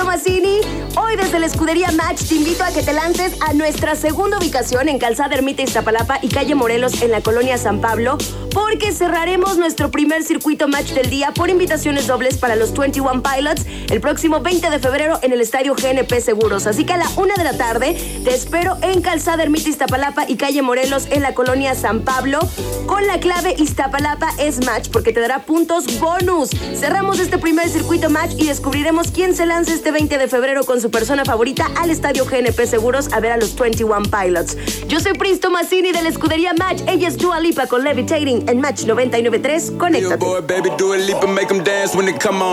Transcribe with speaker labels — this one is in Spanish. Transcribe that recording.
Speaker 1: Tomasini. Hoy desde la escudería Match te invito a que te lances a nuestra segunda ubicación en Calzada Ermita Iztapalapa y calle Morelos en la colonia San Pablo, porque cerraremos nuestro primer circuito Match del día por invitaciones dobles para los 21 Pilots el próximo 20 de febrero en el estadio GNP Seguros. Así que a la 1 de la tarde te espero en Calzada Ermita Iztapalapa y calle Morelos en la colonia San Pablo con la clave Iztapalapa es Match, porque te dará puntos bonus. Cerramos este primer circuito Match y descubriremos quién se lanza este 20 de febrero con su persona favorita al estadio GNP Seguros a ver a los 21 Pilots. Yo soy Prince Tomasini de la escudería Match. Ella es Dua Lipa con Levitating en Match 99.3. Conéctate.